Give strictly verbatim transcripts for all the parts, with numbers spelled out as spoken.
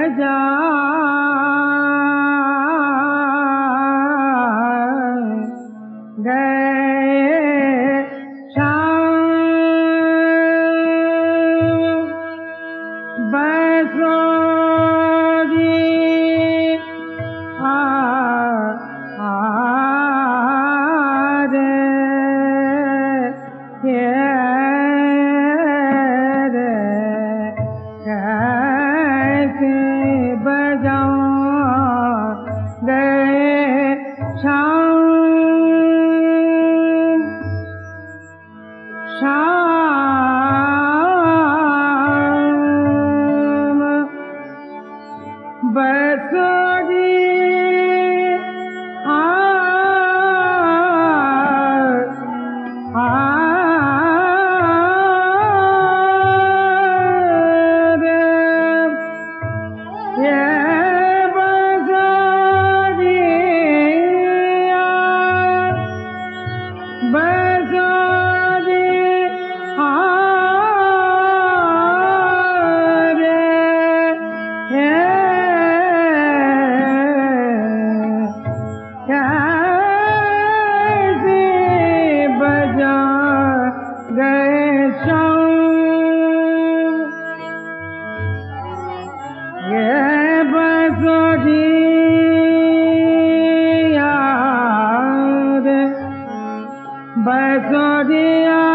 बजा गए शाम बसोरी आ आ रे ये रे कैसे बजाऊं गए शाम शाम बसोरी आ आ रे ये बसोरी आ बसोरी आ रे ये कैसे बजा गए शाम ये बसोरी यार बसोरी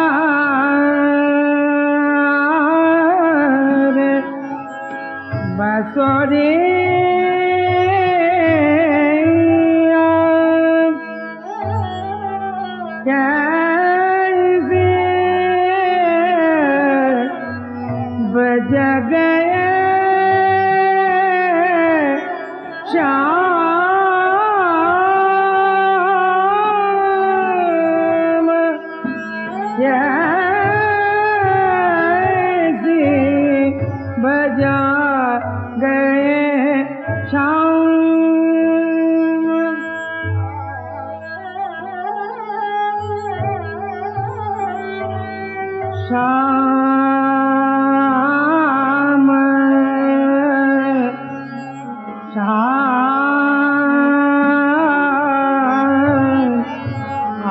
यार बसोरी कैसे बजा गए शाम कैसे बजा गए शाम शाम शाम आ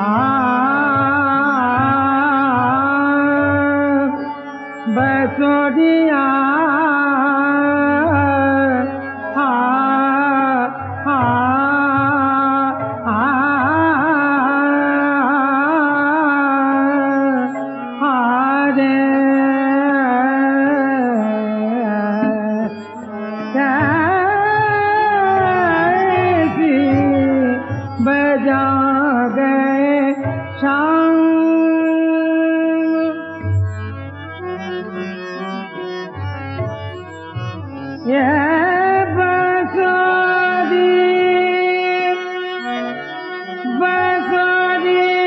बसोरिया आ आ आ आ रे कैसे बजा गए शाम ये बसोरी बसोरी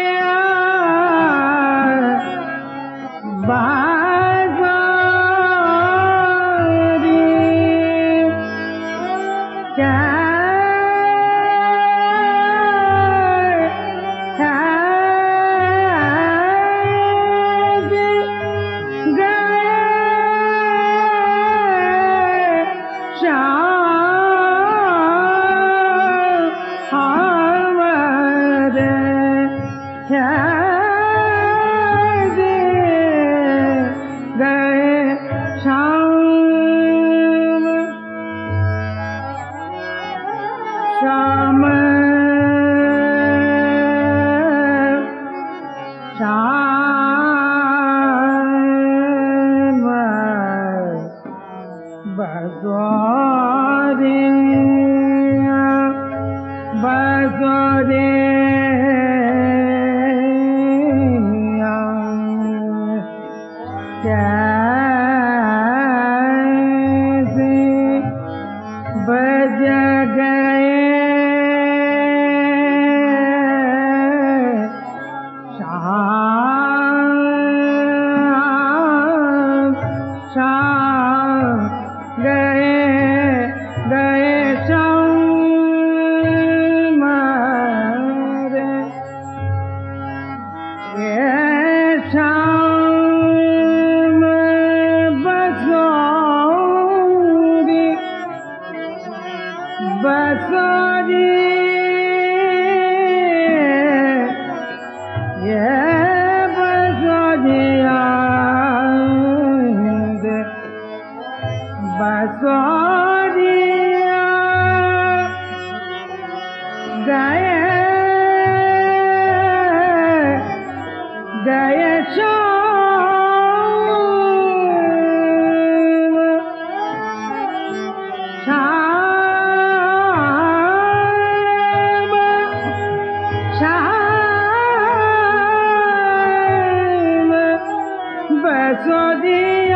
बसोरी कैसे गए शाम रे कैसे गए शाम शाम शाम बसोरी बसोरी कैसे बज गए शाम शाम गए गए शाम बसोरिया गए गए श्याम श्याम श्याम बसोरिया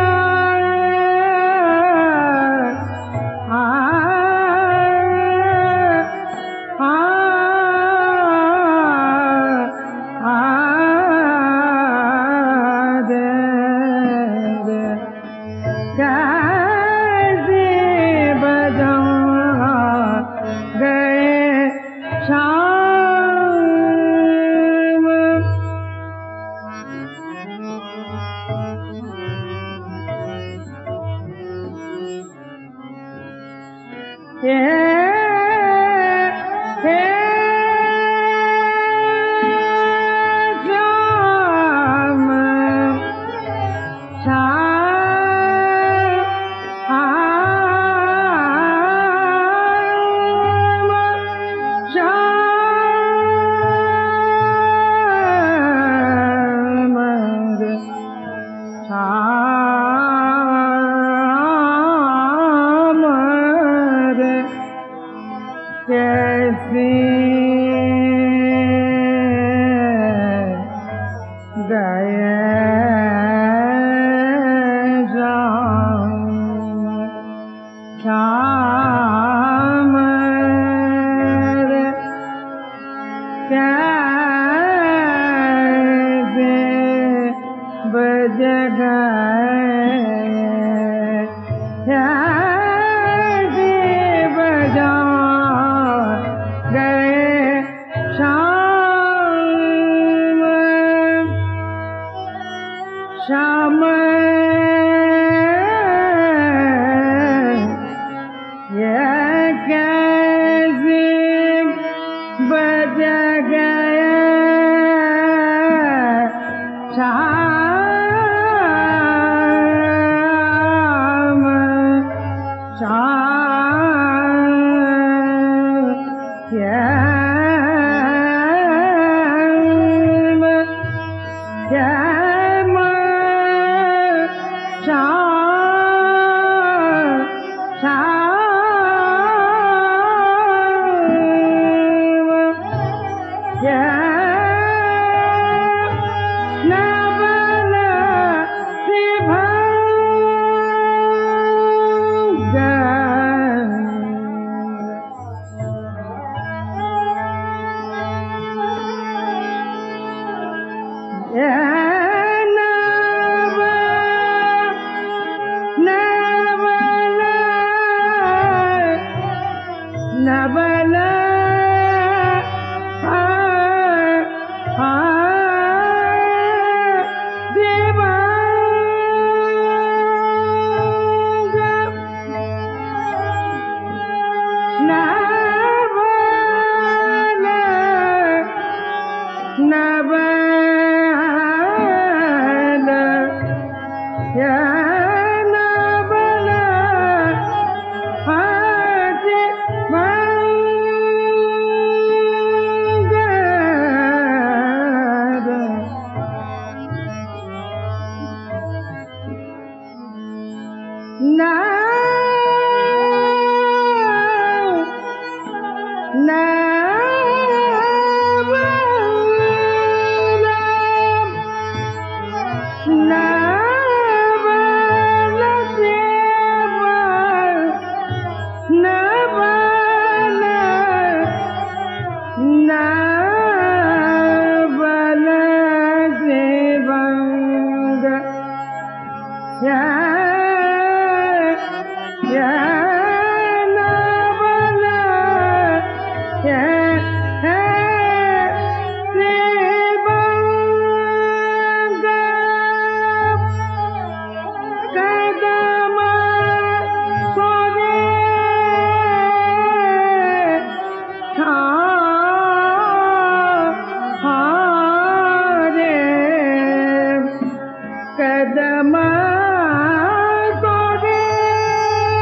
श्याम ये कैसे बज गए श्याम श्याम ये कदम तोरे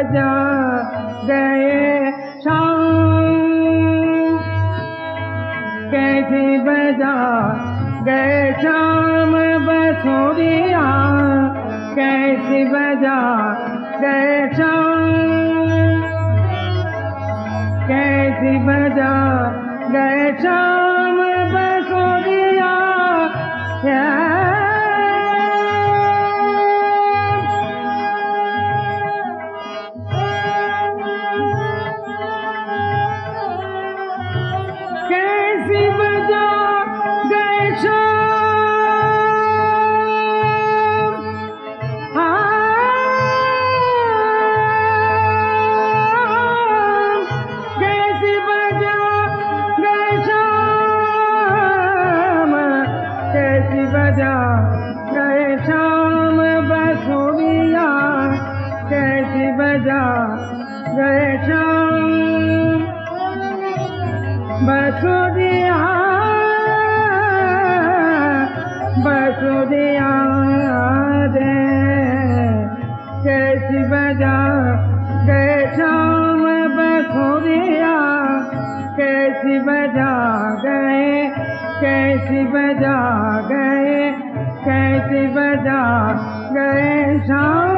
बजा गए शाम, कैसी बजा गए शाम बसुरिया, कैसी बजा गए शाम, कैसी बजा गए शाम बसुरिया। कैसी बजा गए शाम, कैसी बजा गए शाम, कैसी बजा गए शाम बसुरिया, कैसी बजा गए शाम बसुरिया, बसुरिया रे, कैसी बजा गए शाम बसुरिया, कैसी बजा गए, कैसी बजा गए, कैसी बजा गए शाम।